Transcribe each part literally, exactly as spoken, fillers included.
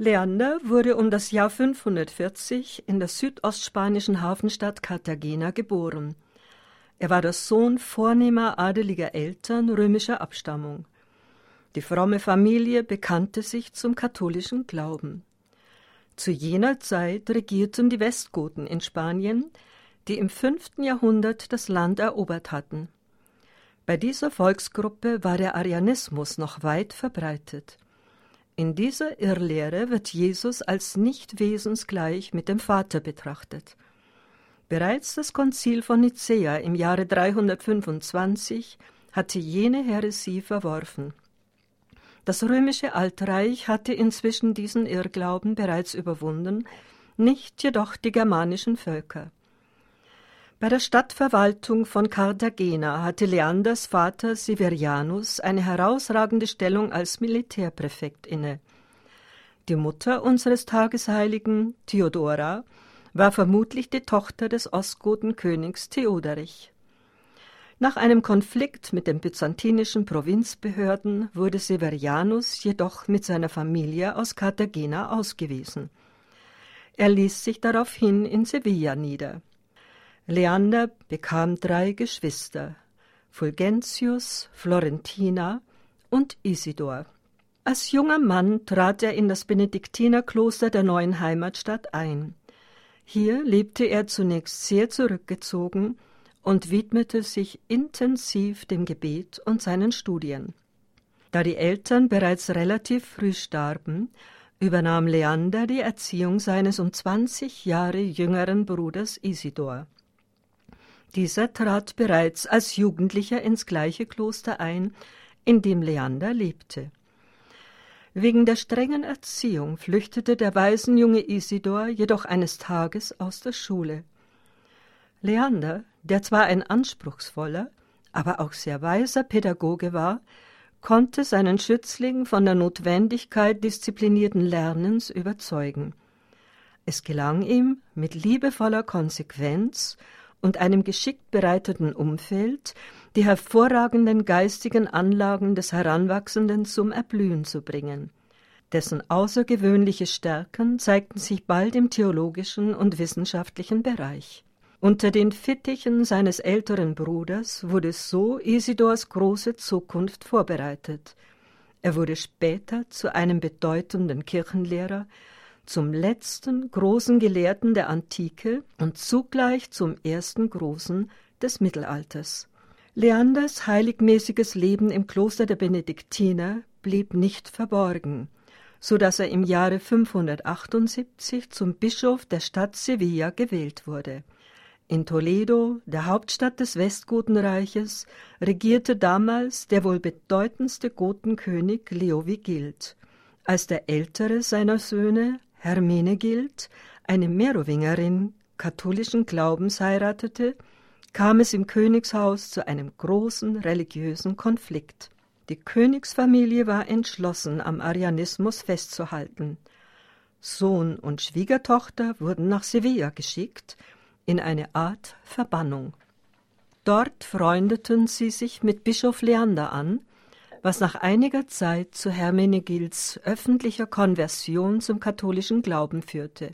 Leander wurde um das Jahr fünfhundertvierzig in der südostspanischen Hafenstadt Cartagena geboren. Er war der Sohn vornehmer adeliger Eltern römischer Abstammung. Die fromme Familie bekannte sich zum katholischen Glauben. Zu jener Zeit regierten die Westgoten in Spanien, die im fünften Jahrhundert das Land erobert hatten. Bei dieser Volksgruppe war der Arianismus noch weit verbreitet. In dieser Irrlehre wird Jesus als nicht wesensgleich mit dem Vater betrachtet. Bereits das Konzil von Nicäa im Jahre dreihundertfünfundzwanzig hatte jene Häresie verworfen. Das römische Altreich hatte inzwischen diesen Irrglauben bereits überwunden, nicht jedoch die germanischen Völker. Bei der Stadtverwaltung von Cartagena hatte Leanders Vater Severianus eine herausragende Stellung als Militärpräfekt inne. Die Mutter unseres Tagesheiligen, Theodora, war vermutlich die Tochter des Ostgotenkönigs Theoderich. Nach einem Konflikt mit den byzantinischen Provinzbehörden wurde Severianus jedoch mit seiner Familie aus Cartagena ausgewiesen. Er ließ sich daraufhin in Sevilla nieder. Leander bekam drei Geschwister, Fulgentius, Florentina und Isidor. Als junger Mann trat er in das Benediktinerkloster der neuen Heimatstadt ein. Hier lebte er zunächst sehr zurückgezogen und widmete sich intensiv dem Gebet und seinen Studien. Da die Eltern bereits relativ früh starben, übernahm Leander die Erziehung seines um zwanzig Jahre jüngeren Bruders Isidor. Dieser trat bereits als Jugendlicher ins gleiche Kloster ein, in dem Leander lebte. Wegen der strengen Erziehung flüchtete der Waisenjunge Isidor jedoch eines Tages aus der Schule. Leander, der zwar ein anspruchsvoller, aber auch sehr weiser Pädagoge war, konnte seinen Schützling von der Notwendigkeit disziplinierten Lernens überzeugen. Es gelang ihm, mit liebevoller Konsequenz und einem geschickt bereiteten Umfeld die hervorragenden geistigen Anlagen des Heranwachsenden zum Erblühen zu bringen. Dessen außergewöhnliche Stärken zeigten sich bald im theologischen und wissenschaftlichen Bereich. Unter den Fittichen seines älteren Bruders wurde so Isidors große Zukunft vorbereitet. Er wurde später zu einem bedeutenden Kirchenlehrer, zum letzten großen Gelehrten der Antike und zugleich zum ersten Großen des Mittelalters. Leanders heiligmäßiges Leben im Kloster der Benediktiner blieb nicht verborgen, so dass er im Jahre fünfhundertachtundsiebzig zum Bischof der Stadt Sevilla gewählt wurde. In Toledo, der Hauptstadt des Westgotenreiches, regierte damals der wohl bedeutendste Gotenkönig Leovigild. Als der ältere seiner Söhne, Hermenegild, eine Merowingerin katholischen Glaubens heiratete, kam es im Königshaus zu einem großen religiösen Konflikt. Die Königsfamilie war entschlossen, am Arianismus festzuhalten. Sohn und Schwiegertochter wurden nach Sevilla geschickt, in eine Art Verbannung. Dort freundeten sie sich mit Bischof Leander an, was nach einiger Zeit zu Hermenegilds öffentlicher Konversion zum katholischen Glauben führte.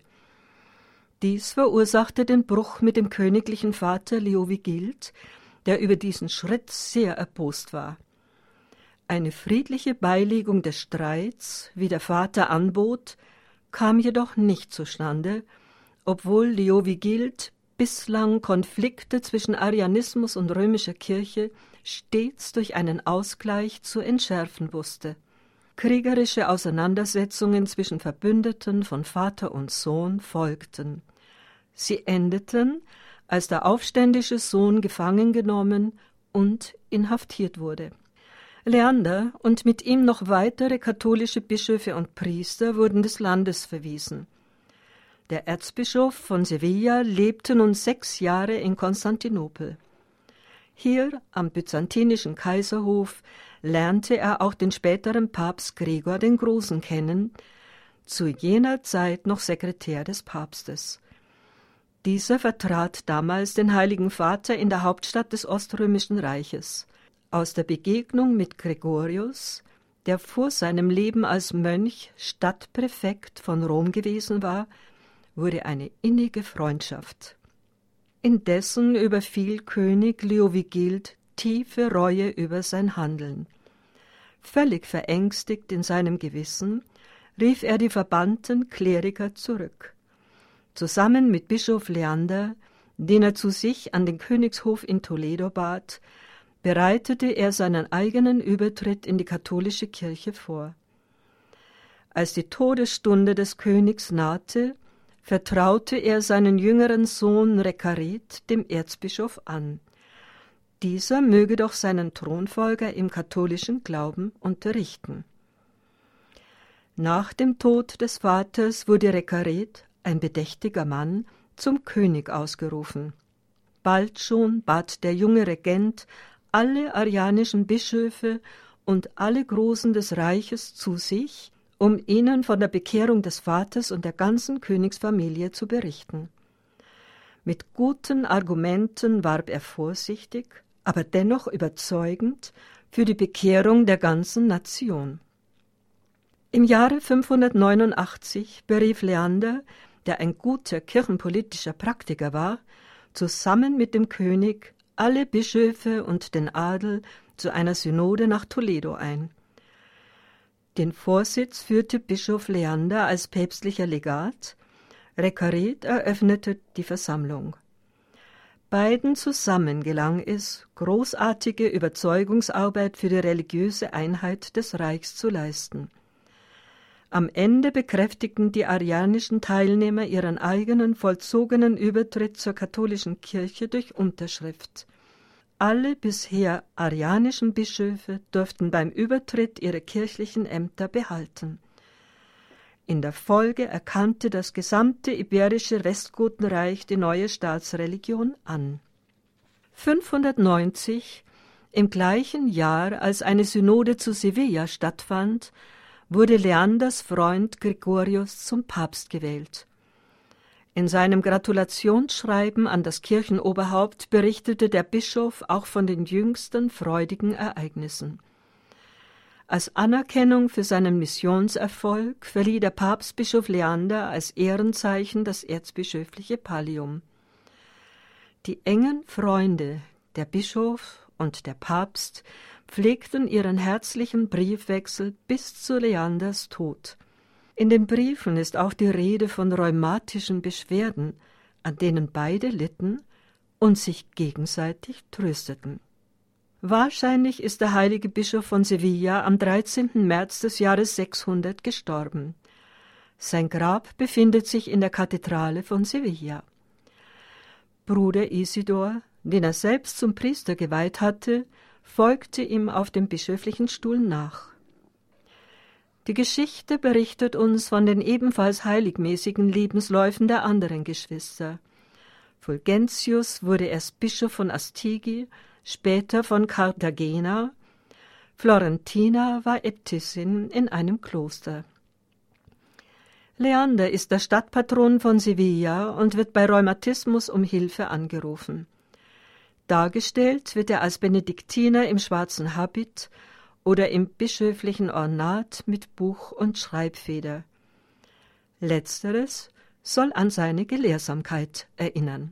Dies verursachte den Bruch mit dem königlichen Vater Leovigild, der über diesen Schritt sehr erbost war. Eine friedliche Beilegung des Streits, wie der Vater anbot, kam jedoch nicht zustande, obwohl Leovigild bislang Konflikte zwischen Arianismus und römischer Kirche stets durch einen Ausgleich zu entschärfen wusste. Kriegerische Auseinandersetzungen zwischen Verbündeten von Vater und Sohn folgten. Sie endeten, als der aufständische Sohn gefangen genommen und inhaftiert wurde. Leander und mit ihm noch weitere katholische Bischöfe und Priester wurden des Landes verwiesen. Der Erzbischof von Sevilla lebte nun sechs Jahre in Konstantinopel. Hier am byzantinischen Kaiserhof lernte er auch den späteren Papst Gregor den Großen kennen, zu jener Zeit noch Sekretär des Papstes. Dieser vertrat damals den Heiligen Vater in der Hauptstadt des Oströmischen Reiches. Aus der Begegnung mit Gregorius, der vor seinem Leben als Mönch Stadtpräfekt von Rom gewesen war, wurde eine innige Freundschaft. Indessen überfiel König Leovigild tiefe Reue über sein Handeln. Völlig verängstigt in seinem Gewissen rief er die verbannten Kleriker zurück. Zusammen mit Bischof Leander, den er zu sich an den Königshof in Toledo bat, bereitete er seinen eigenen Übertritt in die katholische Kirche vor. Als die Todesstunde des Königs nahte, vertraute er seinen jüngeren Sohn Recared dem Erzbischof an. Dieser möge doch seinen Thronfolger im katholischen Glauben unterrichten. Nach dem Tod des Vaters wurde Recared, ein bedächtiger Mann, zum König ausgerufen. Bald schon bat der junge Regent alle arianischen Bischöfe und alle Großen des Reiches zu sich, um ihnen von der Bekehrung des Vaters und der ganzen Königsfamilie zu berichten. Mit guten Argumenten warb er vorsichtig, aber dennoch überzeugend für die Bekehrung der ganzen Nation. Im Jahre fünfhundertneunundachtzig berief Leander, der ein guter kirchenpolitischer Praktiker war, zusammen mit dem König alle Bischöfe und den Adel zu einer Synode nach Toledo ein. Den Vorsitz führte Bischof Leander als päpstlicher Legat, Recared eröffnete die Versammlung. Beiden zusammen gelang es, großartige Überzeugungsarbeit für die religiöse Einheit des Reichs zu leisten. Am Ende bekräftigten die arianischen Teilnehmer ihren eigenen vollzogenen Übertritt zur katholischen Kirche durch Unterschrift. Alle bisher arianischen Bischöfe durften beim Übertritt ihre kirchlichen Ämter behalten. In der Folge erkannte das gesamte iberische Westgotenreich die neue Staatsreligion an. fünfhundertneunzig, im gleichen Jahr, als eine Synode zu Sevilla stattfand, wurde Leanders Freund Gregorius zum Papst gewählt. In seinem Gratulationsschreiben an das Kirchenoberhaupt berichtete der Bischof auch von den jüngsten freudigen Ereignissen. Als Anerkennung für seinen Missionserfolg verlieh der Papstbischof Leander als Ehrenzeichen das erzbischöfliche Pallium. Die engen Freunde, der Bischof und der Papst, pflegten ihren herzlichen Briefwechsel bis zu Leanders Tod. In den Briefen ist auch die Rede von rheumatischen Beschwerden, an denen beide litten und sich gegenseitig trösteten. Wahrscheinlich ist der heilige Bischof von Sevilla am dreizehnten März des Jahres sechshundert gestorben. Sein Grab befindet sich in der Kathedrale von Sevilla. Bruder Isidor, den er selbst zum Priester geweiht hatte, folgte ihm auf dem bischöflichen Stuhl nach. Die Geschichte berichtet uns von den ebenfalls heiligmäßigen Lebensläufen der anderen Geschwister. Fulgentius wurde erst Bischof von Astigi, später von Cartagena. Florentina war Äbtissin in einem Kloster. Leander ist der Stadtpatron von Sevilla und wird bei Rheumatismus um Hilfe angerufen. Dargestellt wird er als Benediktiner im schwarzen Habit oder im bischöflichen Ornat mit Buch und Schreibfeder. Letzteres soll an seine Gelehrsamkeit erinnern.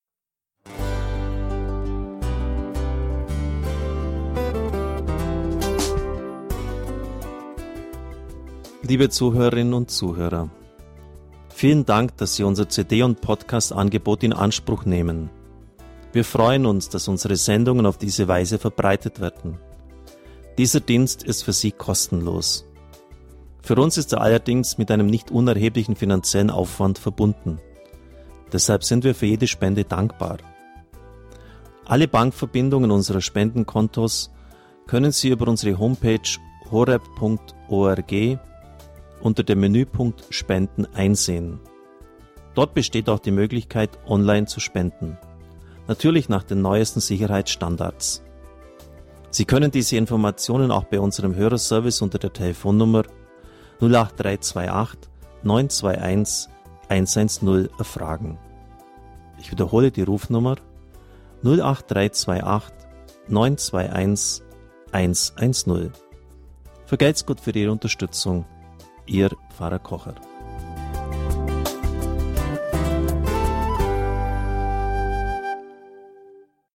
Liebe Zuhörerinnen und Zuhörer, vielen Dank, dass Sie unser C D- und Podcast-Angebot in Anspruch nehmen. Wir freuen uns, dass unsere Sendungen auf diese Weise verbreitet werden. Dieser Dienst ist für Sie kostenlos. Für uns ist er allerdings mit einem nicht unerheblichen finanziellen Aufwand verbunden. Deshalb sind wir für jede Spende dankbar. Alle Bankverbindungen unserer Spendenkontos können Sie über unsere Homepage horeb punkt org unter dem Menüpunkt Spenden einsehen. Dort besteht auch die Möglichkeit, online zu spenden. Natürlich nach den neuesten Sicherheitsstandards. Sie können diese Informationen auch bei unserem Hörerservice unter der Telefonnummer null acht drei zwei acht neun zwei eins eins eins null erfragen. Ich wiederhole die Rufnummer null acht drei zwei acht neun zwei eins eins eins null. Vergelt's Gott für Ihre Unterstützung. Ihr Pfarrer Kocher.